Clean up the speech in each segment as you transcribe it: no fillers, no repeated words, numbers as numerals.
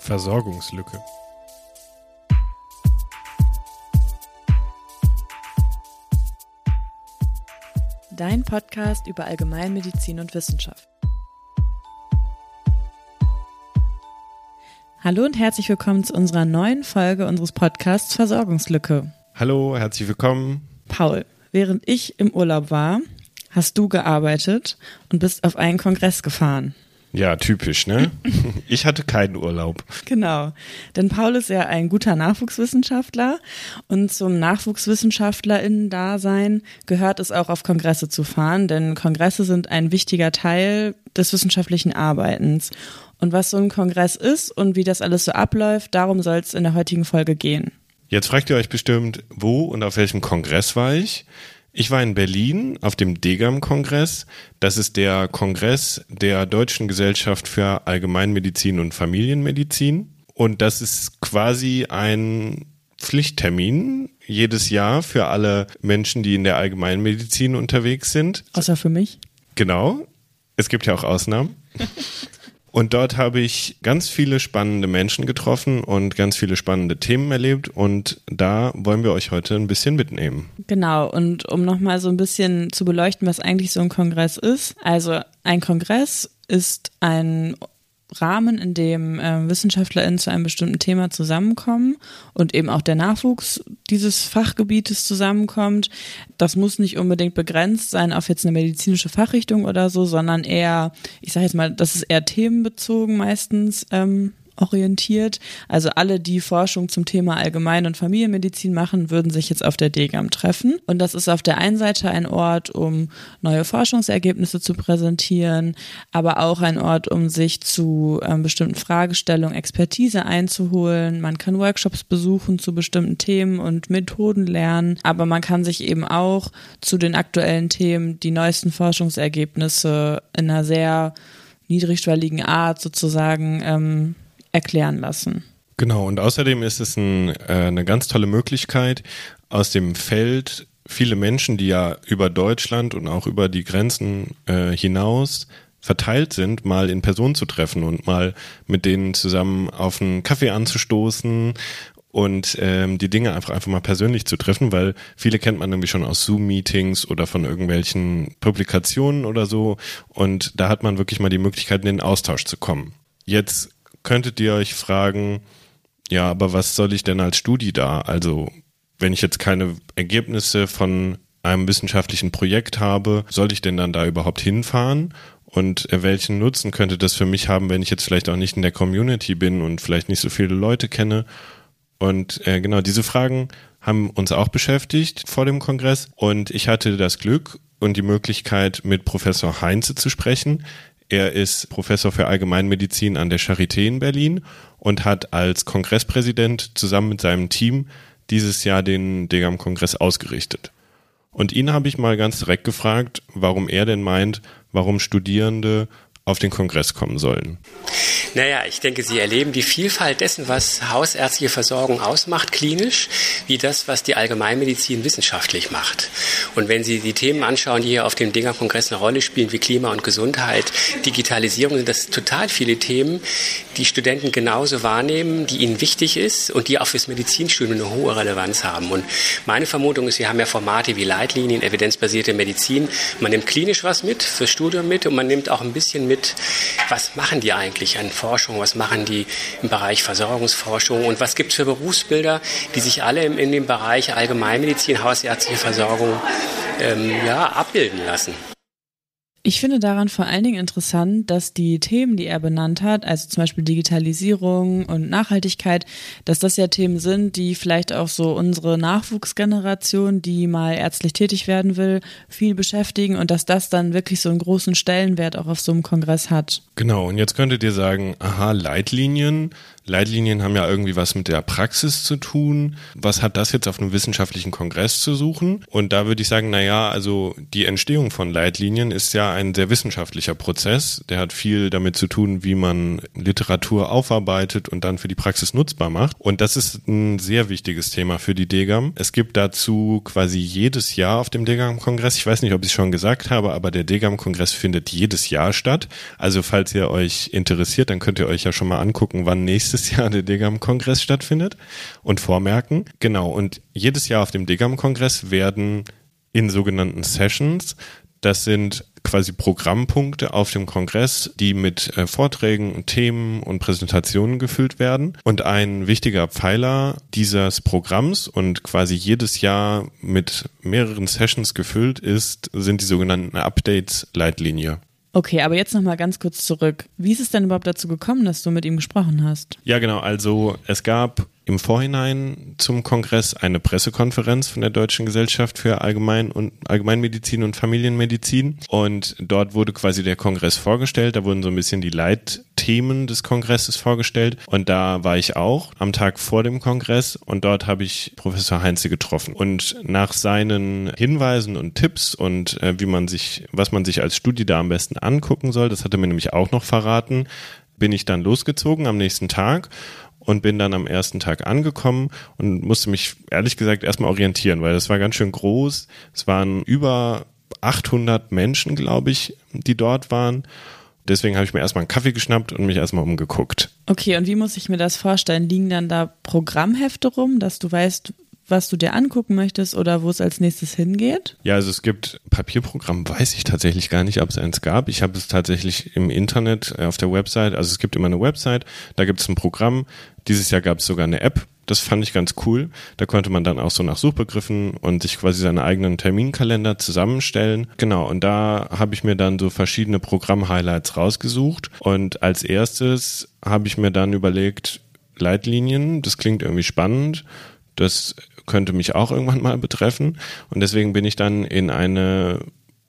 Versorgungslücke. Dein Podcast über Allgemeinmedizin und Wissenschaft. Hallo und herzlich willkommen zu unserer neuen Folge unseres Podcasts Versorgungslücke. Hallo, herzlich willkommen. Paul, während ich im Urlaub war, hast du gearbeitet und bist auf einen Kongress gefahren. Ja, typisch, ne? Ich hatte keinen Urlaub. Genau, denn Paul ist ja ein guter Nachwuchswissenschaftler und zum NachwuchswissenschaftlerInnen-Dasein gehört es auch, auf Kongresse zu fahren, denn Kongresse sind ein wichtiger Teil des wissenschaftlichen Arbeitens. Und was so ein Kongress ist und wie das alles so abläuft, darum soll es in der heutigen Folge gehen. Jetzt fragt ihr euch bestimmt, wo und auf welchem Kongress war ich? Ich war in Berlin auf dem DGAM-Kongress. Das ist der Kongress der Deutschen Gesellschaft für Allgemeinmedizin und Familienmedizin. Und das ist quasi ein Pflichttermin jedes Jahr für alle Menschen, die in der Allgemeinmedizin unterwegs sind. Außer für mich. Genau. Es gibt ja auch Ausnahmen. Und dort habe ich ganz viele spannende Menschen getroffen und ganz viele spannende Themen erlebt und da wollen wir euch heute ein bisschen mitnehmen. Genau, und um nochmal so ein bisschen zu beleuchten, was eigentlich so ein Kongress ist. Also ein Kongress ist ein Rahmen, in dem WissenschaftlerInnen zu einem bestimmten Thema zusammenkommen und eben auch der Nachwuchs dieses Fachgebietes zusammenkommt. Das muss nicht unbedingt begrenzt sein auf jetzt eine medizinische Fachrichtung oder so, sondern eher, ich sage jetzt mal, das ist eher themenbezogen meistens orientiert. Also alle, die Forschung zum Thema Allgemein- und Familienmedizin machen, würden sich jetzt auf der DGAM treffen. Und das ist auf der einen Seite ein Ort, um neue Forschungsergebnisse zu präsentieren, aber auch ein Ort, um sich zu bestimmten Fragestellungen Expertise einzuholen. Man kann Workshops besuchen zu bestimmten Themen und Methoden lernen, aber man kann sich eben auch zu den aktuellen Themen die neuesten Forschungsergebnisse in einer sehr niedrigschwelligen Art sozusagen erklären lassen. Genau, und außerdem ist es eine ganz tolle Möglichkeit, aus dem Feld viele Menschen, die ja über Deutschland und auch über die Grenzen hinaus verteilt sind, mal in Person zu treffen und mal mit denen zusammen auf einen Kaffee anzustoßen und die Dinge einfach mal persönlich zu treffen, weil viele kennt man nämlich schon aus Zoom-Meetings oder von irgendwelchen Publikationen oder so und da hat man wirklich mal die Möglichkeit, in den Austausch zu kommen. Jetzt könntet ihr euch fragen, ja, aber was soll ich denn als Studi da? Also, wenn ich jetzt keine Ergebnisse von einem wissenschaftlichen Projekt habe, soll ich denn dann da überhaupt hinfahren? Und welchen Nutzen könnte das für mich haben, wenn ich jetzt vielleicht auch nicht in der Community bin und vielleicht nicht so viele Leute kenne? Und genau, diese Fragen haben uns auch beschäftigt vor dem Kongress. Und ich hatte das Glück und die Möglichkeit, mit Professor Heinze zu sprechen. Er ist Professor für Allgemeinmedizin an der Charité in Berlin und hat als Kongresspräsident zusammen mit seinem Team dieses Jahr den DGAM-Kongress ausgerichtet. Und ihn habe ich mal ganz direkt gefragt, warum er denn meint, warum Studierende auf den Kongress kommen sollen. Naja, ich denke, Sie erleben die Vielfalt dessen, was hausärztliche Versorgung ausmacht, klinisch, wie das, was die Allgemeinmedizin wissenschaftlich macht. Und wenn Sie die Themen anschauen, die hier auf dem DGAM-Kongress eine Rolle spielen, wie Klima und Gesundheit, Digitalisierung, sind das total viele Themen, die Studenten genauso wahrnehmen, die ihnen wichtig ist und die auch fürs Medizinstudium eine hohe Relevanz haben. Und meine Vermutung ist, wir haben ja Formate wie Leitlinien, evidenzbasierte Medizin. Man nimmt klinisch was mit, fürs Studium mit und man nimmt auch ein bisschen mit, was machen die eigentlich an Forschung, was machen die im Bereich Versorgungsforschung und was gibt es für Berufsbilder, die sich alle in dem Bereich Allgemeinmedizin, hausärztliche Versorgung abbilden lassen. Ich finde daran vor allen Dingen interessant, dass die Themen, die er benannt hat, also zum Beispiel Digitalisierung und Nachhaltigkeit, dass das ja Themen sind, die vielleicht auch so unsere Nachwuchsgeneration, die mal ärztlich tätig werden will, viel beschäftigen und dass das dann wirklich so einen großen Stellenwert auch auf so einem Kongress hat. Genau, und jetzt könntet ihr sagen, aha, Leitlinien haben ja irgendwie was mit der Praxis zu tun. Was hat das jetzt auf einem wissenschaftlichen Kongress zu suchen? Und da würde ich sagen, also die Entstehung von Leitlinien ist ja ein sehr wissenschaftlicher Prozess. Der hat viel damit zu tun, wie man Literatur aufarbeitet und dann für die Praxis nutzbar macht. Und das ist ein sehr wichtiges Thema für die DGAM. Es gibt dazu quasi jedes Jahr auf dem DGAM-Kongress, ich weiß nicht, ob ich es schon gesagt habe, aber der DGAM-Kongress findet jedes Jahr statt. Also falls ihr euch interessiert, dann könnt ihr euch ja schon mal angucken, wann nächstes nächstes Jahr der DGAM-Kongress stattfindet und vormerken. Genau, und jedes Jahr auf dem DGAM-Kongress werden in sogenannten Sessions, das sind quasi Programmpunkte auf dem Kongress, die mit Vorträgen, Themen und Präsentationen gefüllt werden. Und ein wichtiger Pfeiler dieses Programms und quasi jedes Jahr mit mehreren Sessions gefüllt sind die sogenannten Updates-Leitlinie. Okay, aber jetzt nochmal ganz kurz zurück. Wie ist es denn überhaupt dazu gekommen, dass du mit ihm gesprochen hast? Ja, genau. Also es gab im Vorhinein zum Kongress eine Pressekonferenz von der Deutschen Gesellschaft für Allgemeinmedizin und Familienmedizin. Und dort wurde quasi der Kongress vorgestellt. Da wurden so ein bisschen die Leitthemen des Kongresses vorgestellt. Und da war ich auch am Tag vor dem Kongress. Und dort habe ich Professor Heinze getroffen. Und nach seinen Hinweisen und Tipps und was man sich als Studie da am besten angucken soll, das hat er mir nämlich auch noch verraten, bin ich dann losgezogen am nächsten Tag und bin dann am ersten Tag angekommen und musste mich ehrlich gesagt erstmal orientieren, weil das war ganz schön groß. Es waren über 800 Menschen, glaube ich, die dort waren. Deswegen habe ich mir erstmal einen Kaffee geschnappt und mich erstmal umgeguckt. Okay, und wie muss ich mir das vorstellen? Liegen dann da Programmhefte rum, dass du weißt, was du dir angucken möchtest oder wo es als nächstes hingeht? Ja, also es gibt Papierprogramm, weiß ich tatsächlich gar nicht, ob es eins gab. Ich habe es tatsächlich im Internet auf der Website, also es gibt immer eine Website, da gibt es ein Programm. Dieses Jahr gab es sogar eine App, das fand ich ganz cool. Da konnte man dann auch so nach Suchbegriffen und sich quasi seine eigenen Terminkalender zusammenstellen. Genau, und da habe ich mir dann so verschiedene Programm-Highlights rausgesucht und als erstes habe ich mir dann überlegt, Leitlinien, das klingt irgendwie spannend, das könnte mich auch irgendwann mal betreffen und deswegen bin ich dann in eine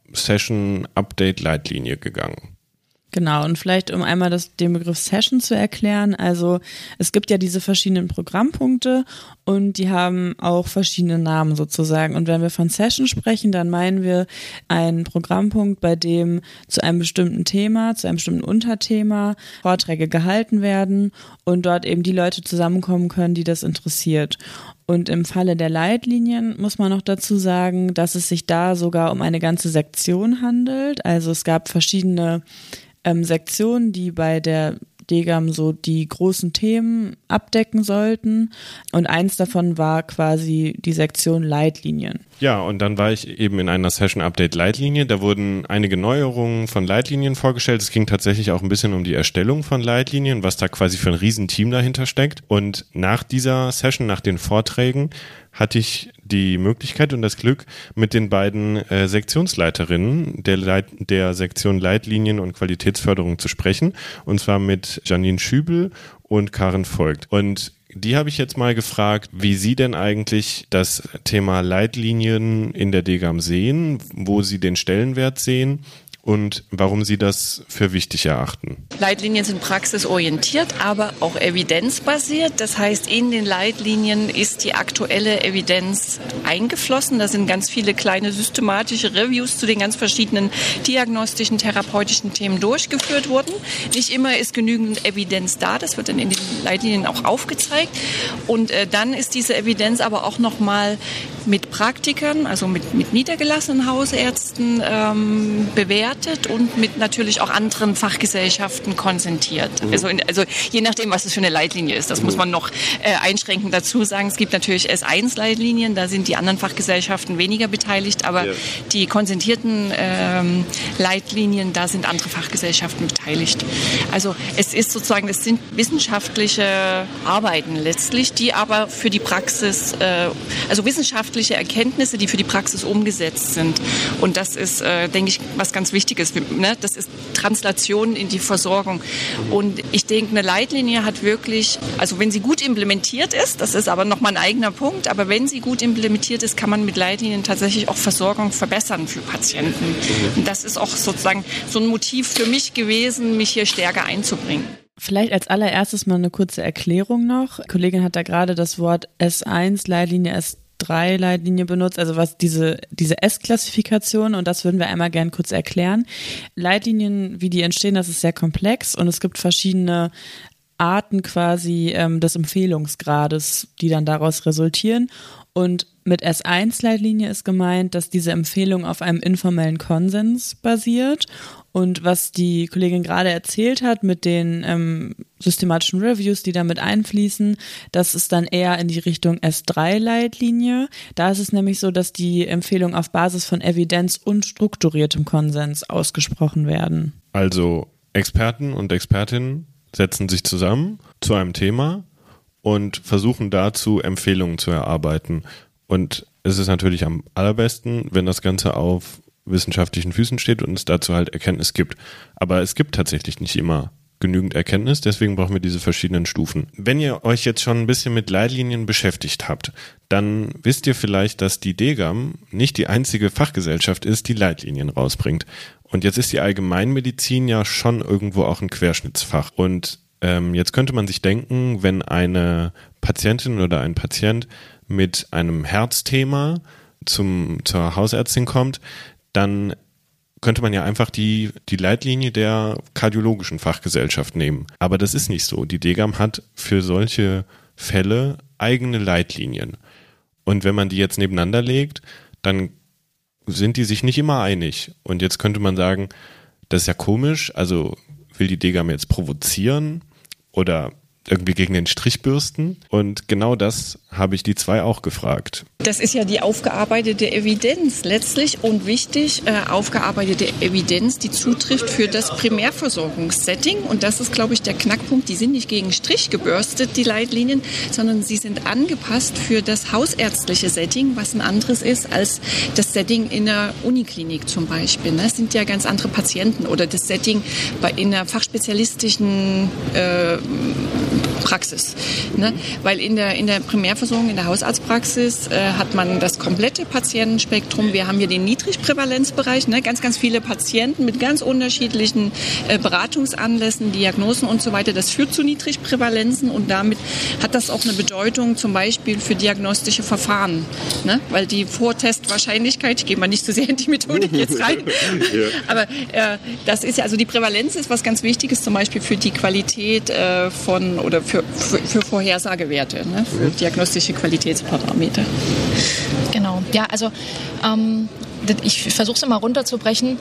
Session-Update-Leitlinie gegangen. Genau, und vielleicht um einmal den Begriff Session zu erklären, also es gibt ja diese verschiedenen Programmpunkte und die haben auch verschiedene Namen sozusagen und wenn wir von Session sprechen, dann meinen wir einen Programmpunkt, bei dem zu einem bestimmten Thema, zu einem bestimmten Unterthema Vorträge gehalten werden und dort eben die Leute zusammenkommen können, die das interessiert. Und im Falle der Leitlinien muss man noch dazu sagen, dass es sich da sogar um eine ganze Sektion handelt, also es gab verschiedene Sektionen, die bei der DGAM so die großen Themen abdecken sollten und eins davon war quasi die Sektion Leitlinien. Ja, und dann war ich eben in einer Session-Update-Leitlinie, da wurden einige Neuerungen von Leitlinien vorgestellt, es ging tatsächlich auch ein bisschen um die Erstellung von Leitlinien, was da quasi für ein Riesenteam dahinter steckt und nach dieser Session, nach den Vorträgen, hatte ich die Möglichkeit und das Glück, mit den beiden Sektionsleiterinnen der Sektion Leitlinien und Qualitätsförderung zu sprechen. Und zwar mit Janine Schübel und Karen Voigt. Und die habe ich jetzt mal gefragt, wie sie denn eigentlich das Thema Leitlinien in der DGAM sehen, wo sie den Stellenwert sehen und warum Sie das für wichtig erachten. Leitlinien sind praxisorientiert, aber auch evidenzbasiert. Das heißt, in den Leitlinien ist die aktuelle Evidenz eingeflossen. Da sind ganz viele kleine systematische Reviews zu den ganz verschiedenen diagnostischen, therapeutischen Themen durchgeführt worden. Nicht immer ist genügend Evidenz da. Das wird dann in den Leitlinien auch aufgezeigt. Und dann ist diese Evidenz aber auch nochmal mit Praktikern, also mit niedergelassenen Hausärzten bewertet und mit natürlich auch anderen Fachgesellschaften konzentriert. Also je nachdem, was es für eine Leitlinie ist. Das muss man noch einschränkend dazu sagen. Es gibt natürlich S1-Leitlinien, da sind die anderen Fachgesellschaften weniger beteiligt, aber die konzentrierten Leitlinien, da sind andere Fachgesellschaften beteiligt. Also es sind wissenschaftliche Arbeiten letztlich, die aber für die Praxis, also wissenschaftliche Erkenntnisse, die für die Praxis umgesetzt sind. Und das ist, denke ich, was ganz Wichtiges. Ne? Das ist Translation in die Versorgung. Und ich denke, eine Leitlinie hat wirklich, also wenn sie gut implementiert ist, das ist aber nochmal ein eigener Punkt, aber wenn sie gut implementiert ist, kann man mit Leitlinien tatsächlich auch Versorgung verbessern für Patienten. Und das ist auch sozusagen so ein Motiv für mich gewesen, mich hier stärker einzubringen. Vielleicht als allererstes mal eine kurze Erklärung noch. Die Kollegin hat da gerade das Wort S1-Leitlinie, S3-Leitlinie benutzt, also was diese S-Klassifikation, und das würden wir einmal gern kurz erklären. Leitlinien, wie die entstehen, das ist sehr komplex und es gibt verschiedene Arten quasi des Empfehlungsgrades, die dann daraus resultieren. Und Mit S1-Leitlinie ist gemeint, dass diese Empfehlung auf einem informellen Konsens basiert. Und was die Kollegin gerade erzählt hat mit den systematischen Reviews, die damit einfließen, das ist dann eher in die Richtung S3-Leitlinie. Da ist es nämlich so, dass die Empfehlungen auf Basis von Evidenz und strukturiertem Konsens ausgesprochen werden. Also Experten und Expertinnen setzen sich zusammen zu einem Thema und versuchen dazu Empfehlungen zu erarbeiten. Und es ist natürlich am allerbesten, wenn das Ganze auf wissenschaftlichen Füßen steht und es dazu halt Erkenntnis gibt. Aber es gibt tatsächlich nicht immer genügend Erkenntnis, deswegen brauchen wir diese verschiedenen Stufen. Wenn ihr euch jetzt schon ein bisschen mit Leitlinien beschäftigt habt, dann wisst ihr vielleicht, dass die DGAM nicht die einzige Fachgesellschaft ist, die Leitlinien rausbringt. Und jetzt ist die Allgemeinmedizin ja schon irgendwo auch ein Querschnittsfach. Und jetzt könnte man sich denken, wenn eine Patientin oder ein Patient mit einem Herzthema zur Hausärztin kommt, dann könnte man ja einfach die Leitlinie der kardiologischen Fachgesellschaft nehmen. Aber das ist nicht so. Die DGAM hat für solche Fälle eigene Leitlinien. Und wenn man die jetzt nebeneinander legt, dann sind die sich nicht immer einig. Und jetzt könnte man sagen, das ist ja komisch, also will die DGAM jetzt provozieren oder irgendwie gegen den Strich bürsten? Und genau das habe ich die zwei auch gefragt. Das ist ja die aufgearbeitete Evidenz letztlich und wichtig, aufgearbeitete Evidenz, die zutrifft für das Primärversorgungssetting. Und das ist, glaube ich, der Knackpunkt. Die sind nicht gegen Strich gebürstet, die Leitlinien, sondern sie sind angepasst für das hausärztliche Setting, was ein anderes ist als das Setting in der Uniklinik zum Beispiel. Das sind ja ganz andere Patienten oder das Setting in einer fachspezialistischen Praxis. Ne? Weil in der Primärversorgung, in der Hausarztpraxis hat man das komplette Patientenspektrum. Wir haben hier den Niedrigprävalenzbereich, ne? Ganz, ganz viele Patienten mit ganz unterschiedlichen Beratungsanlässen, Diagnosen und so weiter. Das führt zu Niedrigprävalenzen und damit hat das auch eine Bedeutung zum Beispiel für diagnostische Verfahren. Ne? Weil die Vortestwahrscheinlichkeit, ich gehe mal nicht so sehr in die Methodik jetzt rein, ja. Aber das ist ja, also die Prävalenz ist was ganz Wichtiges, zum Beispiel für die Qualität oder für Vorhersagewerte, ne? Für diagnostische Qualitätsparameter. Genau, ja, also ich versuche es immer runterzubrechen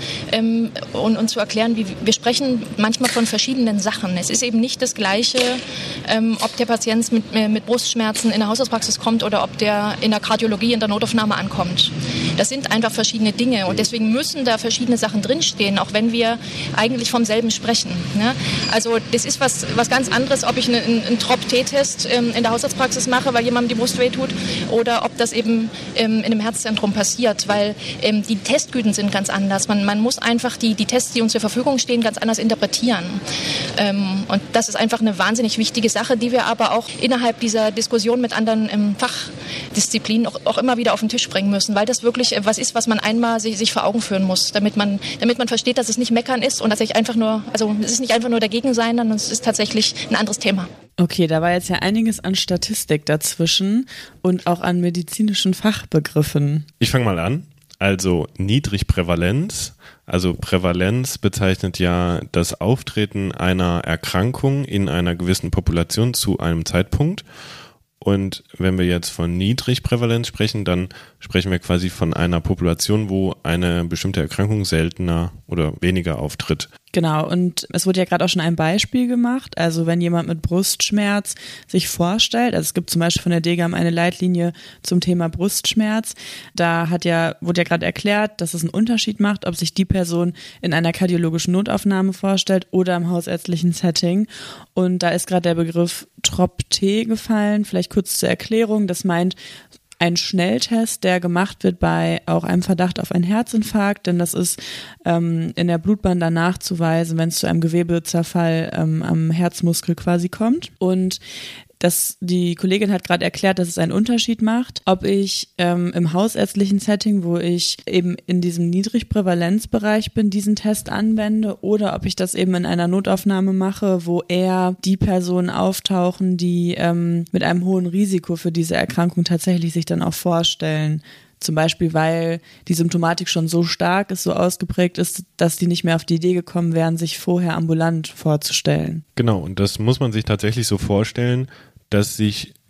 und zu erklären, wie wir sprechen manchmal von verschiedenen Sachen. Es ist eben nicht das Gleiche, ob der Patient mit Brustschmerzen in der Hausarztpraxis kommt oder ob der in der Kardiologie in der Notaufnahme ankommt. Das sind einfach verschiedene Dinge und deswegen müssen da verschiedene Sachen drinstehen, auch wenn wir eigentlich vom selben sprechen. Ne? Also das ist was ganz anderes, ob ich einen Trop-T-Test in der Hausarztpraxis mache, weil jemandem die Brust wehtut, oder ob das eben in einem Herzzentrum passiert, weil die Testgüten sind ganz anders. Man muss einfach die Tests, die uns zur Verfügung stehen, ganz anders interpretieren. Und das ist einfach eine wahnsinnig wichtige Sache, die wir aber auch innerhalb dieser Diskussion mit anderen Fachdisziplinen auch immer wieder auf den Tisch bringen müssen, weil das wirklich was ist, was man einmal sich vor Augen führen muss, damit man versteht, dass es nicht meckern ist und dass es ist nicht einfach nur dagegen sein, sondern es ist tatsächlich ein anderes Thema. Okay, da war jetzt ja einiges an Statistik dazwischen und auch an medizinischen Fachbegriffen. Ich fange mal an. Also Niedrigprävalenz, also Prävalenz bezeichnet ja das Auftreten einer Erkrankung in einer gewissen Population zu einem Zeitpunkt. Und wenn wir jetzt von Niedrigprävalenz sprechen, dann sprechen wir quasi von einer Population, wo eine bestimmte Erkrankung seltener oder weniger auftritt. Genau, und es wurde ja gerade auch schon ein Beispiel gemacht. Also wenn jemand mit Brustschmerz sich vorstellt, also es gibt zum Beispiel von der DGAM eine Leitlinie zum Thema Brustschmerz, da wurde ja gerade erklärt, dass es einen Unterschied macht, ob sich die Person in einer kardiologischen Notaufnahme vorstellt oder im hausärztlichen Setting. Und da ist gerade der Begriff Trop-T gefallen. Vielleicht kurz zur Erklärung, das meint ein Schnelltest, der gemacht wird bei auch einem Verdacht auf einen Herzinfarkt, denn das ist in der Blutbahn danach nachzuweisen, wenn es zu einem Gewebezerfall am Herzmuskel quasi kommt. Und die Kollegin hat gerade erklärt, dass es einen Unterschied macht, ob ich im hausärztlichen Setting, wo ich eben in diesem Niedrigprävalenzbereich bin, diesen Test anwende oder ob ich das eben in einer Notaufnahme mache, wo eher die Personen auftauchen, die mit einem hohen Risiko für diese Erkrankung tatsächlich sich dann auch vorstellen. Zum Beispiel, weil die Symptomatik schon so stark ist, so ausgeprägt ist, dass die nicht mehr auf die Idee gekommen wären, sich vorher ambulant vorzustellen. Genau, und das muss man sich tatsächlich so vorstellen, dass sich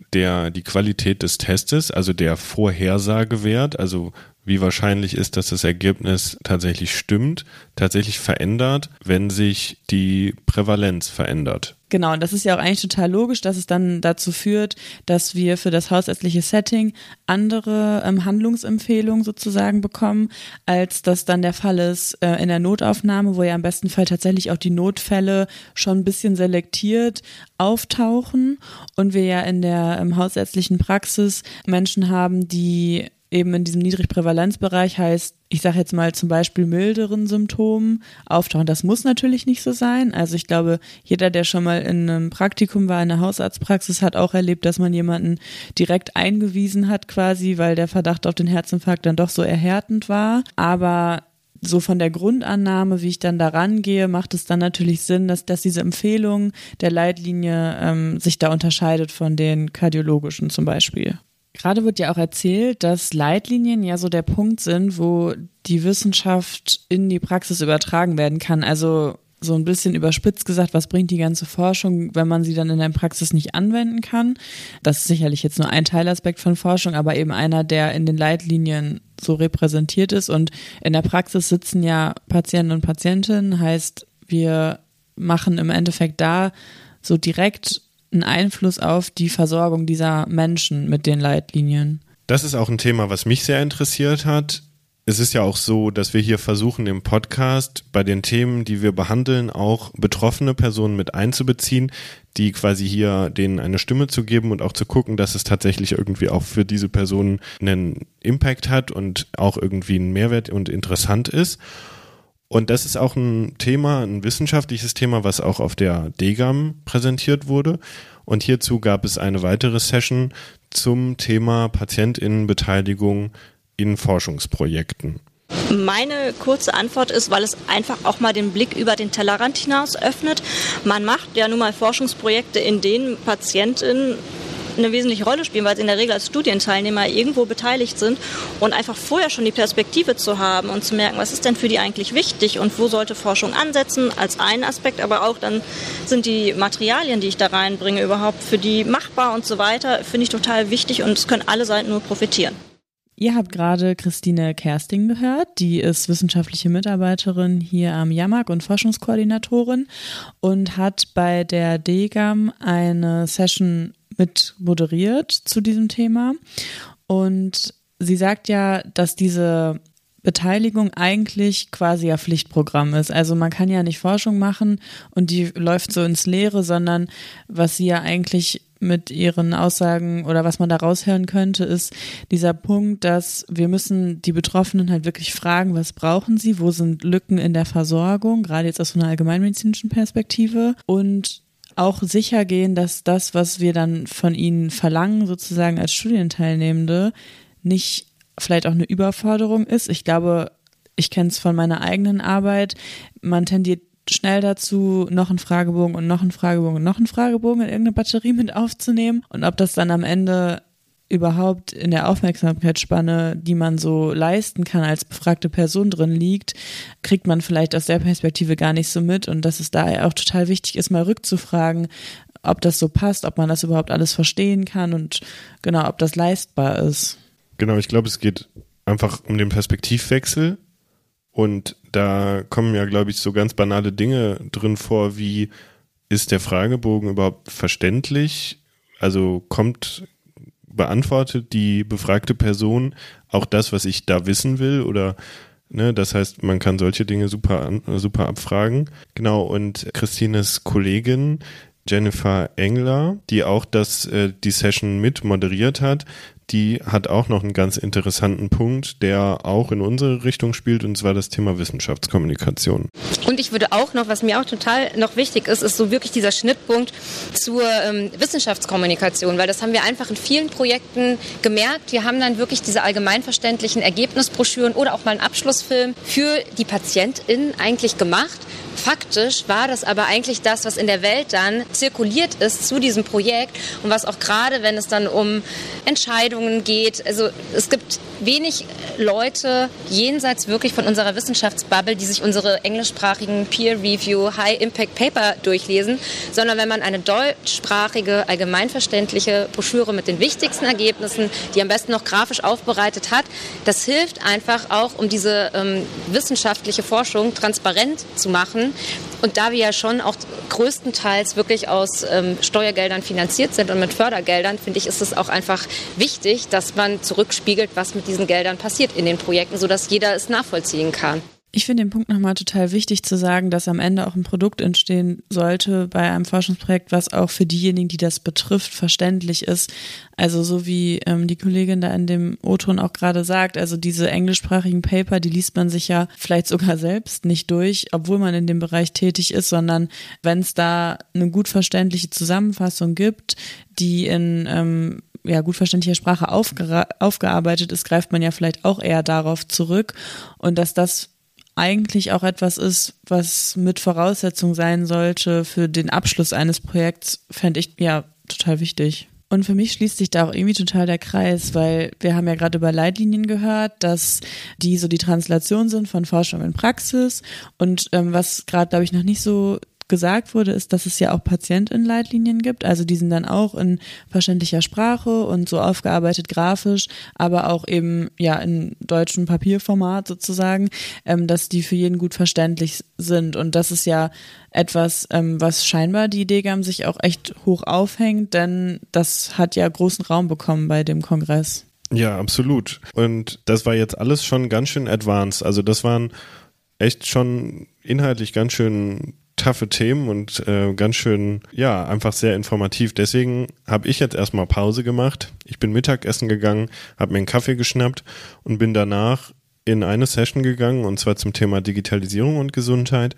die Qualität des Testes, also der Vorhersagewert, also wie wahrscheinlich ist, dass das Ergebnis tatsächlich stimmt, tatsächlich verändert, wenn sich die Prävalenz verändert. Genau, und das ist ja auch eigentlich total logisch, dass es dann dazu führt, dass wir für das hausärztliche Setting andere Handlungsempfehlungen sozusagen bekommen, als das dann der Fall ist in der Notaufnahme, wo ja im besten Fall tatsächlich auch die Notfälle schon ein bisschen selektiert auftauchen und wir ja in der hausärztlichen Praxis Menschen haben, die eben in diesem Niedrigprävalenzbereich, heißt, ich sage jetzt mal zum Beispiel milderen Symptomen auftauchen. Das muss natürlich nicht so sein. Also ich glaube, jeder, der schon mal in einem Praktikum war, in der Hausarztpraxis, hat auch erlebt, dass man jemanden direkt eingewiesen hat quasi, weil der Verdacht auf den Herzinfarkt dann doch so erhärtend war. Aber so von der Grundannahme, wie ich dann da rangehe, macht es dann natürlich Sinn, dass diese Empfehlung der Leitlinie sich da unterscheidet von den kardiologischen zum Beispiel. Gerade wird ja auch erzählt, dass Leitlinien ja so der Punkt sind, wo die Wissenschaft in die Praxis übertragen werden kann. Also so ein bisschen überspitzt gesagt, was bringt die ganze Forschung, wenn man sie dann in der Praxis nicht anwenden kann? Das ist sicherlich jetzt nur ein Teilaspekt von Forschung, aber eben einer, der in den Leitlinien so repräsentiert ist. Und in der Praxis sitzen ja Patienten und Patientinnen, heißt, wir machen im Endeffekt da so direkt einen Einfluss auf die Versorgung dieser Menschen mit den Leitlinien. Das ist auch ein Thema, was mich sehr interessiert hat. Es ist ja auch so, dass wir hier versuchen, im Podcast bei den Themen, die wir behandeln, auch betroffene Personen mit einzubeziehen, die quasi hier denen eine Stimme zu geben und auch zu gucken, dass es tatsächlich irgendwie auch für diese Personen einen Impact hat und auch irgendwie einen Mehrwert und interessant ist. Und das ist auch ein Thema, ein wissenschaftliches Thema, was auch auf der DGAM präsentiert wurde. Und hierzu gab es eine weitere Session zum Thema PatientInnenbeteiligung in Forschungsprojekten. Meine kurze Antwort ist, weil es einfach auch mal den Blick über den Tellerrand hinaus öffnet. Man macht ja nun mal Forschungsprojekte, in denen PatientInnen eine wesentliche Rolle spielen, weil sie in der Regel als Studienteilnehmer irgendwo beteiligt sind und einfach vorher schon die Perspektive zu haben und zu merken, was ist denn für die eigentlich wichtig und wo sollte Forschung ansetzen, als einen Aspekt, aber auch dann sind die Materialien, die ich da reinbringe, überhaupt für die machbar und so weiter, finde ich total wichtig und es können alle Seiten nur profitieren. Ihr habt gerade Christine Kersting gehört, die ist wissenschaftliche Mitarbeiterin hier am JAMAG und Forschungskoordinatorin und hat bei der DGAM eine Session mit moderiert zu diesem Thema. Und sie sagt ja, dass diese Beteiligung eigentlich quasi ja Pflichtprogramm ist. Also man kann ja nicht Forschung machen und die läuft so ins Leere, sondern was sie ja eigentlich mit ihren Aussagen oder was man da raushören könnte, ist dieser Punkt, dass wir müssen die Betroffenen halt wirklich fragen, was brauchen sie, wo sind Lücken in der Versorgung, gerade jetzt aus so einer allgemeinmedizinischen Perspektive und auch sicher gehen, dass das, was wir dann von ihnen verlangen, sozusagen als Studienteilnehmende, nicht vielleicht auch eine Überforderung ist. Ich glaube, ich kenne es von meiner eigenen Arbeit. Man tendiert schnell dazu, noch einen Fragebogen und noch einen Fragebogen und noch einen Fragebogen in irgendeine Batterie mit aufzunehmen. Und ob das dann am Ende überhaupt in der Aufmerksamkeitsspanne, die man so leisten kann, als befragte Person drin liegt, kriegt man vielleicht aus der Perspektive gar nicht so mit und dass es daher auch total wichtig ist, mal rückzufragen, ob das so passt, ob man das überhaupt alles verstehen kann und genau, ob das leistbar ist. Genau, ich glaube, es geht einfach um den Perspektivwechsel und da kommen ja, glaube ich, so ganz banale Dinge drin vor, wie ist der Fragebogen überhaupt verständlich? Also beantwortet die befragte Person auch das, was ich da wissen will oder ne, das heißt, man kann solche Dinge super abfragen. Genau, und Christines Kollegin Jennifer Engler, die auch die Session mit moderiert hat, die hat auch noch einen ganz interessanten Punkt, der auch in unsere Richtung spielt, und zwar das Thema Wissenschaftskommunikation. Und ich würde auch noch, was mir auch total noch wichtig ist, ist so wirklich dieser Schnittpunkt zur Wissenschaftskommunikation, weil das haben wir einfach in vielen Projekten gemerkt. Wir haben dann wirklich diese allgemeinverständlichen Ergebnisbroschüren oder auch mal einen Abschlussfilm für die PatientInnen eigentlich gemacht, faktisch war das aber eigentlich das, was in der Welt dann zirkuliert ist zu diesem Projekt und was auch gerade, wenn es dann um Entscheidungen geht, also es gibt wenig Leute jenseits wirklich von unserer Wissenschaftsbubble, die sich unsere englischsprachigen Peer-Review High-Impact-Paper durchlesen, sondern wenn man eine deutschsprachige, allgemeinverständliche Broschüre mit den wichtigsten Ergebnissen, die am besten noch grafisch aufbereitet hat, das hilft einfach auch, um diese wissenschaftliche Forschung transparent zu machen. Und da wir ja schon auch größtenteils wirklich aus Steuergeldern finanziert sind und mit Fördergeldern, finde ich, ist es auch einfach wichtig, dass man zurückspiegelt, was mit diesen Geldern passiert in den Projekten, sodass jeder es nachvollziehen kann. Ich finde den Punkt nochmal total wichtig zu sagen, dass am Ende auch ein Produkt entstehen sollte bei einem Forschungsprojekt, was auch für diejenigen, die das betrifft, verständlich ist. Also so wie die Kollegin da in dem O-Ton auch gerade sagt, also diese englischsprachigen Paper, die liest man sich ja vielleicht sogar selbst nicht durch, obwohl man in dem Bereich tätig ist, sondern wenn es da eine gut verständliche Zusammenfassung gibt, die in gut verständlicher Sprache aufgearbeitet ist, greift man ja vielleicht auch eher darauf zurück und dass das eigentlich auch etwas ist, was mit Voraussetzung sein sollte für den Abschluss eines Projekts, fände ich ja total wichtig. Und für mich schließt sich da auch irgendwie total der Kreis, weil wir haben ja gerade über Leitlinien gehört, dass die so die Translation sind von Forschung in Praxis und was gerade, glaube ich, noch nicht so gesagt wurde, ist, dass es ja auch PatientInnen-Leitlinien gibt, also die sind dann auch in verständlicher Sprache und so aufgearbeitet grafisch, aber auch eben ja in deutschem Papierformat sozusagen, dass die für jeden gut verständlich sind und das ist ja etwas, was scheinbar die DGAM sich auch echt hoch aufhängt, denn das hat ja großen Raum bekommen bei dem Kongress. Ja, absolut. Und das war jetzt alles schon ganz schön advanced, also das waren echt schon inhaltlich ganz schön taffe Themen und ganz schön, ja, einfach sehr informativ. Deswegen habe ich jetzt erstmal Pause gemacht. Ich bin Mittagessen gegangen, habe mir einen Kaffee geschnappt und bin danach in eine Session gegangen und zwar zum Thema Digitalisierung und Gesundheit.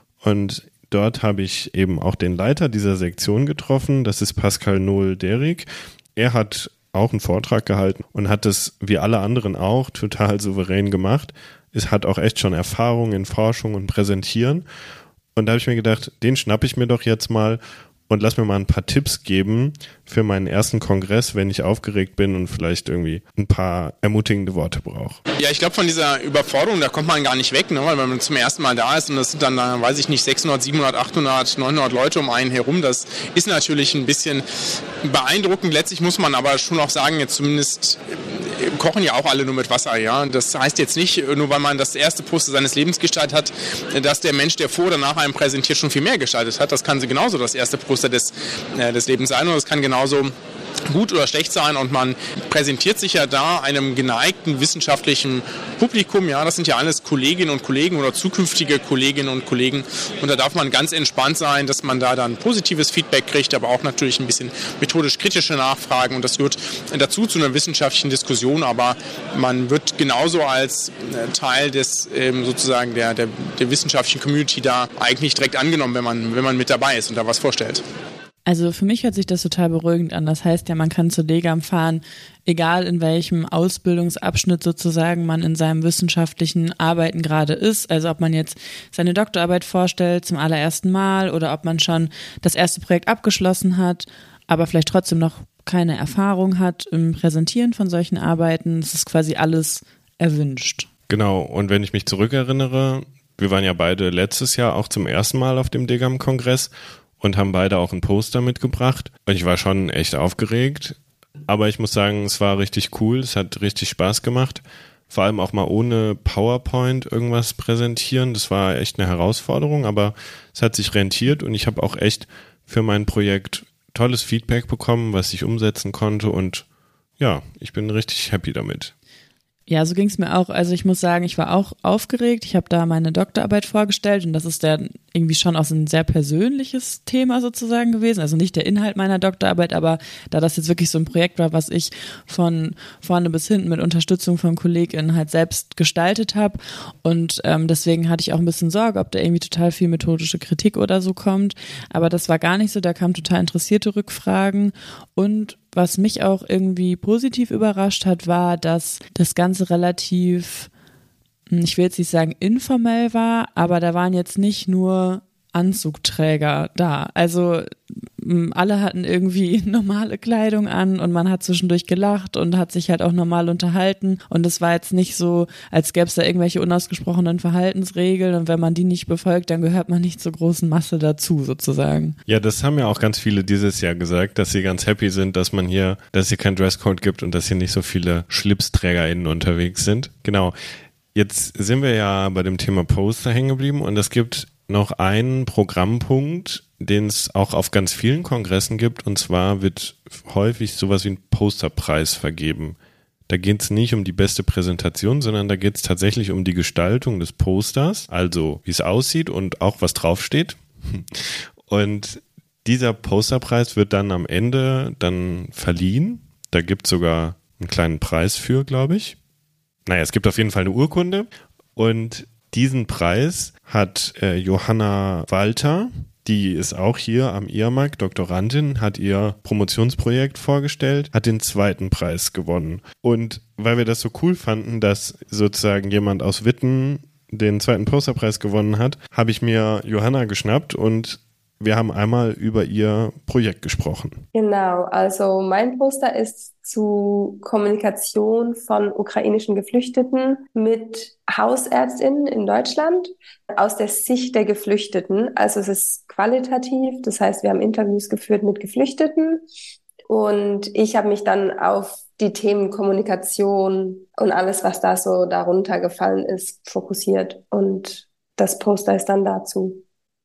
Und dort habe ich eben auch den Leiter dieser Sektion getroffen. Das ist Pascal Nohl-Derig. Er hat auch einen Vortrag gehalten und hat das, wie alle anderen auch, total souverän gemacht. Es hat auch echt schon Erfahrung in Forschung und Präsentieren. Und da habe ich mir gedacht, den schnappe ich mir doch jetzt mal und lass mir mal ein paar Tipps geben für meinen ersten Kongress, wenn ich aufgeregt bin und vielleicht irgendwie ein paar ermutigende Worte brauche. Ja, ich glaube, von dieser Überforderung, da kommt man gar nicht weg, ne? Weil wenn man zum ersten Mal da ist und das sind dann, weiß ich nicht, 600, 700, 800, 900 Leute um einen herum, das ist natürlich ein bisschen beeindruckend. Letztlich muss man aber schon auch sagen, jetzt zumindest kochen ja auch alle nur mit Wasser, ja. Das heißt jetzt nicht, nur weil man das erste Poster seines Lebens gestaltet hat, dass der Mensch, der vor oder nach einem präsentiert, schon viel mehr gestaltet hat. Das kann genauso das erste Poster des Lebens sein und das kann genauso gut oder schlecht sein und man präsentiert sich ja da einem geneigten wissenschaftlichen Publikum, ja, das sind ja alles Kolleginnen und Kollegen oder zukünftige Kolleginnen und Kollegen und da darf man ganz entspannt sein, dass man da dann positives Feedback kriegt, aber auch natürlich ein bisschen methodisch kritische Nachfragen und das gehört dazu zu einer wissenschaftlichen Diskussion, aber man wird genauso als Teil des sozusagen der wissenschaftlichen Community da eigentlich direkt angenommen, wenn man mit dabei ist und da was vorstellt. Also für mich hört sich das total beruhigend an. Das heißt ja, man kann zur DGAM fahren, egal in welchem Ausbildungsabschnitt sozusagen man in seinem wissenschaftlichen Arbeiten gerade ist. Also ob man jetzt seine Doktorarbeit vorstellt zum allerersten Mal oder ob man schon das erste Projekt abgeschlossen hat, aber vielleicht trotzdem noch keine Erfahrung hat im Präsentieren von solchen Arbeiten. Es ist quasi alles erwünscht. Genau, und wenn ich mich zurückerinnere, wir waren ja beide letztes Jahr auch zum ersten Mal auf dem DGAM-Kongress und haben beide auch ein Poster mitgebracht. Und ich war schon echt aufgeregt. Aber ich muss sagen, es war richtig cool. Es hat richtig Spaß gemacht. Vor allem auch mal ohne PowerPoint irgendwas präsentieren. Das war echt eine Herausforderung, aber es hat sich rentiert. Und ich habe auch echt für mein Projekt tolles Feedback bekommen, was ich umsetzen konnte. Und ja, ich bin richtig happy damit. Ja, so ging es mir auch. Also ich muss sagen, ich war auch aufgeregt. Ich habe da meine Doktorarbeit vorgestellt und das ist ja irgendwie schon auch so ein sehr persönliches Thema sozusagen gewesen. Also nicht der Inhalt meiner Doktorarbeit, aber da das jetzt wirklich so ein Projekt war, was ich von vorne bis hinten mit Unterstützung von KollegInnen halt selbst gestaltet habe. Und deswegen hatte ich auch ein bisschen Sorge, ob da irgendwie total viel methodische Kritik oder so kommt. Aber das war gar nicht so. Da kamen total interessierte Rückfragen und was mich auch irgendwie positiv überrascht hat, war, dass das Ganze relativ ich will jetzt nicht sagen informell war, aber da waren jetzt nicht nur Anzugträger da. Also alle hatten irgendwie normale Kleidung an und man hat zwischendurch gelacht und hat sich halt auch normal unterhalten und es war jetzt nicht so, als gäbe es da irgendwelche unausgesprochenen Verhaltensregeln und wenn man die nicht befolgt, dann gehört man nicht zur großen Masse dazu sozusagen. Ja, das haben ja auch ganz viele dieses Jahr gesagt, dass sie ganz happy sind, dass es hier kein Dresscode gibt und dass hier nicht so viele SchlipsträgerInnen unterwegs sind. Genau. Jetzt sind wir ja bei dem Thema Poster hängen geblieben und es gibt noch einen Programmpunkt, den es auch auf ganz vielen Kongressen gibt, und zwar wird häufig sowas wie ein Posterpreis vergeben. Da geht es nicht um die beste Präsentation, sondern da geht es tatsächlich um die Gestaltung des Posters, also wie es aussieht und auch was draufsteht. Und dieser Posterpreis wird dann am Ende dann verliehen. Da gibt es sogar einen kleinen Preis für, glaube ich. Naja, es gibt auf jeden Fall eine Urkunde und diesen Preis hat Johanna Walter, die ist auch hier am IAMAG, Doktorandin, hat ihr Promotionsprojekt vorgestellt, hat den 2. Preis gewonnen. Und weil wir das so cool fanden, dass sozusagen jemand aus Witten den 2. Posterpreis gewonnen hat, habe ich mir Johanna geschnappt und wir haben einmal über ihr Projekt gesprochen. Genau, also mein Poster ist zu Kommunikation von ukrainischen Geflüchteten mit Hausärztinnen in Deutschland aus der Sicht der Geflüchteten. Also es ist qualitativ, das heißt, wir haben Interviews geführt mit Geflüchteten und ich habe mich dann auf die Themen Kommunikation und alles, was da so darunter gefallen ist, fokussiert und das Poster ist dann dazu.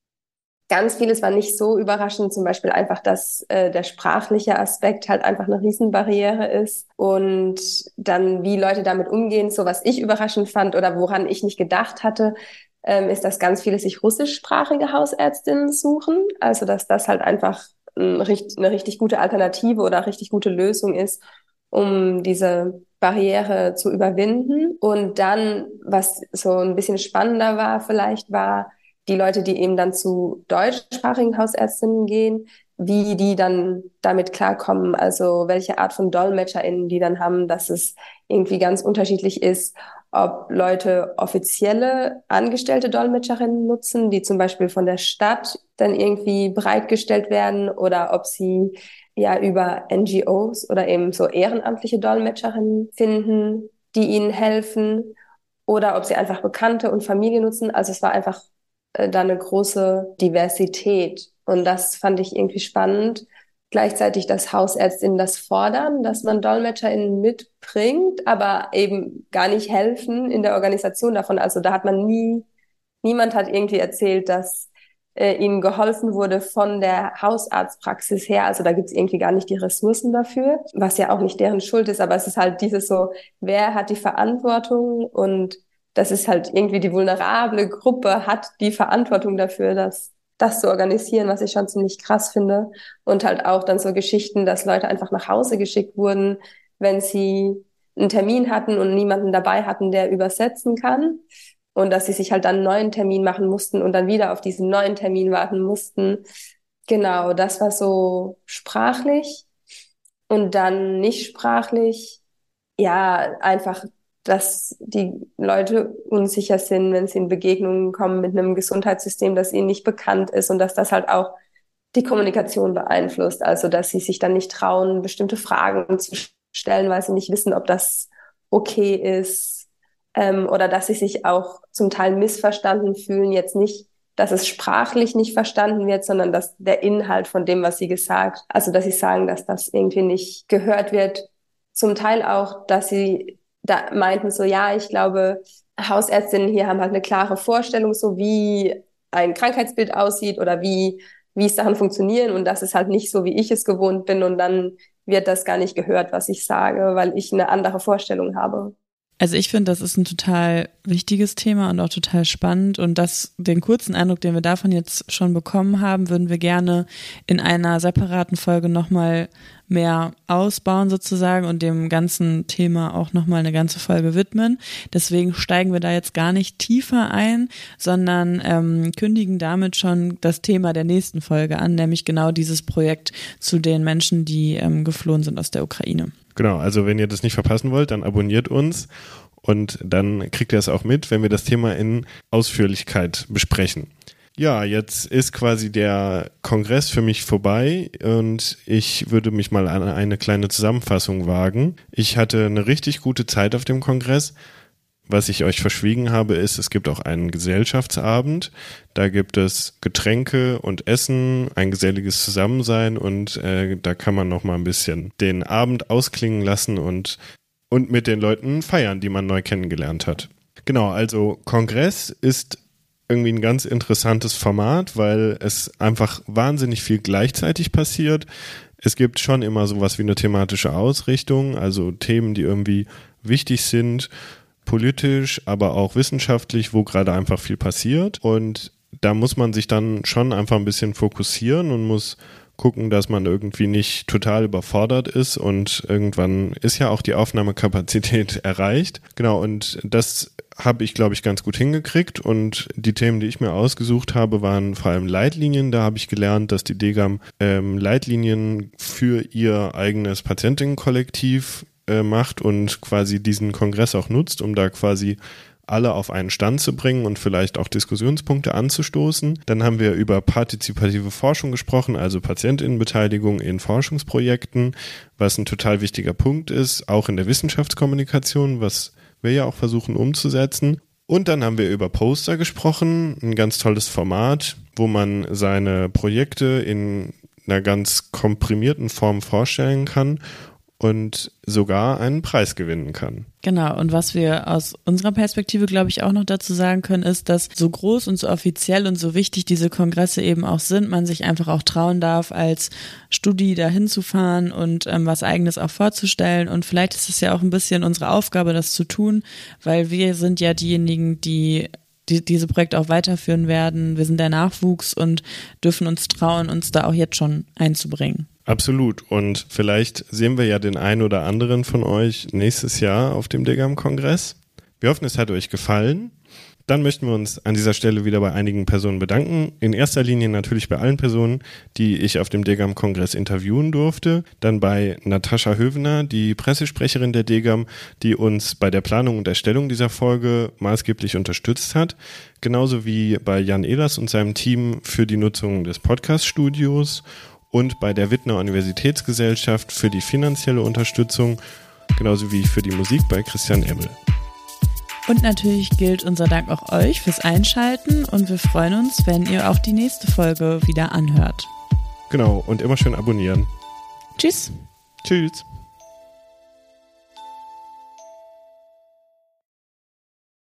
Ganz vieles war nicht so überraschend, zum Beispiel einfach, dass der sprachliche Aspekt halt einfach eine Riesenbarriere ist und dann, wie Leute damit umgehen. So was ich überraschend fand oder woran ich nicht gedacht hatte, ist, dass ganz viele sich russischsprachige Hausärztinnen suchen. Also dass das halt einfach eine richtig gute Alternative oder richtig gute Lösung ist, um diese Barriere zu überwinden. Und dann, was so ein bisschen spannender war vielleicht, war, die Leute, die eben dann zu deutschsprachigen Hausärztinnen gehen, wie die dann damit klarkommen, also welche Art von DolmetscherInnen die dann haben, dass es irgendwie ganz unterschiedlich ist, ob Leute offizielle angestellte Dolmetscherinnen nutzen, die zum Beispiel von der Stadt dann irgendwie bereitgestellt werden oder ob sie ja über NGOs oder eben so ehrenamtliche Dolmetscherinnen finden, die ihnen helfen oder ob sie einfach Bekannte und Familie nutzen. Also es war einfach da eine große Diversität. Und das fand ich irgendwie spannend. Gleichzeitig, dass Hausärztinnen das fordern, dass man DolmetscherInnen mitbringt, aber eben gar nicht helfen in der Organisation davon. Also da hat niemand hat irgendwie erzählt, dass ihnen geholfen wurde von der Hausarztpraxis her. Also da gibt es irgendwie gar nicht die Ressourcen dafür, was ja auch nicht deren Schuld ist. Aber es ist halt dieses so, wer hat die Verantwortung und das ist halt irgendwie die vulnerable Gruppe hat die Verantwortung dafür, das zu organisieren, was ich schon ziemlich krass finde. Und halt auch dann so Geschichten, dass Leute einfach nach Hause geschickt wurden, wenn sie einen Termin hatten und niemanden dabei hatten, der übersetzen kann. Und dass sie sich halt dann einen neuen Termin machen mussten und dann wieder auf diesen neuen Termin warten mussten. Genau, das war so sprachlich. Und dann nicht sprachlich, ja, einfach dass die Leute unsicher sind, wenn sie in Begegnungen kommen mit einem Gesundheitssystem, das ihnen nicht bekannt ist und dass das halt auch die Kommunikation beeinflusst. Also, dass sie sich dann nicht trauen, bestimmte Fragen zu stellen, weil sie nicht wissen, ob das okay ist, oder dass sie sich auch zum Teil missverstanden fühlen. Jetzt nicht, dass es sprachlich nicht verstanden wird, sondern dass der Inhalt von dem, was sie gesagt, also dass sie sagen, dass das irgendwie nicht gehört wird. Zum Teil auch, dass sie da meinten so, ja, ich glaube, Hausärztinnen hier haben halt eine klare Vorstellung, so wie ein Krankheitsbild aussieht oder wie Sachen funktionieren und das ist halt nicht so, wie ich es gewohnt bin und dann wird das gar nicht gehört, was ich sage, weil ich eine andere Vorstellung habe. Also ich finde, das ist ein total wichtiges Thema und auch total spannend und den kurzen Eindruck, den wir davon jetzt schon bekommen haben, würden wir gerne in einer separaten Folge nochmal mehr ausbauen sozusagen und dem ganzen Thema auch nochmal eine ganze Folge widmen. Deswegen steigen wir da jetzt gar nicht tiefer ein, sondern kündigen damit schon das Thema der nächsten Folge an, nämlich genau dieses Projekt zu den Menschen, die geflohen sind aus der Ukraine. Genau, also wenn ihr das nicht verpassen wollt, dann abonniert uns Und dann kriegt ihr es auch mit, wenn wir das Thema in Ausführlichkeit besprechen. Ja, jetzt ist quasi der Kongress für mich vorbei und ich würde mich mal an eine kleine Zusammenfassung wagen. Ich hatte eine richtig gute Zeit auf dem Kongress. Was ich euch verschwiegen habe, ist, es gibt auch einen Gesellschaftsabend. Da gibt es Getränke und Essen, ein geselliges Zusammensein und da kann man noch mal ein bisschen den Abend ausklingen lassen und mit den Leuten feiern, die man neu kennengelernt hat. Genau, also Kongress ist irgendwie ein ganz interessantes Format, weil es einfach wahnsinnig viel gleichzeitig passiert. Es gibt schon immer sowas wie eine thematische Ausrichtung, also Themen, die irgendwie wichtig sind, politisch, aber auch wissenschaftlich, wo gerade einfach viel passiert. Und da muss man sich dann schon einfach ein bisschen fokussieren und muss gucken, dass man irgendwie nicht total überfordert ist und irgendwann ist ja auch die Aufnahmekapazität erreicht. Genau, und das habe ich, glaube ich, ganz gut hingekriegt und die Themen, die ich mir ausgesucht habe, waren vor allem Leitlinien. Da habe ich gelernt, dass die DGAM Leitlinien für ihr eigenes Patientinnenkollektiv macht und quasi diesen Kongress auch nutzt, um da quasi alle auf einen Stand zu bringen und vielleicht auch Diskussionspunkte anzustoßen. Dann haben wir über partizipative Forschung gesprochen, also PatientInnenbeteiligung in Forschungsprojekten, was ein total wichtiger Punkt ist, auch in der Wissenschaftskommunikation, was wir ja auch versuchen umzusetzen. Und dann haben wir über Poster gesprochen, ein ganz tolles Format, wo man seine Projekte in einer ganz komprimierten Form vorstellen kann und sogar einen Preis gewinnen kann. Genau, und was wir aus unserer Perspektive, glaube ich, auch noch dazu sagen können, ist, dass so groß und so offiziell und so wichtig diese Kongresse eben auch sind, man sich einfach auch trauen darf, als Studi da hinzufahren und was Eigenes auch vorzustellen. Und vielleicht ist es ja auch ein bisschen unsere Aufgabe, das zu tun, weil wir sind ja diejenigen, die diese Projekte auch weiterführen werden. Wir sind der Nachwuchs und dürfen uns trauen, uns da auch jetzt schon einzubringen. Absolut. Und vielleicht sehen wir ja den einen oder anderen von euch nächstes Jahr auf dem DGAM-Kongress. Wir hoffen, es hat euch gefallen. Dann möchten wir uns an dieser Stelle wieder bei einigen Personen bedanken. In erster Linie natürlich bei allen Personen, die ich auf dem DGAM-Kongress interviewen durfte. Dann bei Natascha Hövener, die Pressesprecherin der DGAM, die uns bei der Planung und Erstellung dieser Folge maßgeblich unterstützt hat. Genauso wie bei Jan Ehlers und seinem Team für die Nutzung des Podcast-Studios und bei der Wittner Universitätsgesellschaft für die finanzielle Unterstützung, genauso wie für die Musik bei Christian Emmel. Und natürlich gilt unser Dank auch euch fürs Einschalten und wir freuen uns, wenn ihr auch die nächste Folge wieder anhört. Genau, und immer schön abonnieren. Tschüss. Tschüss.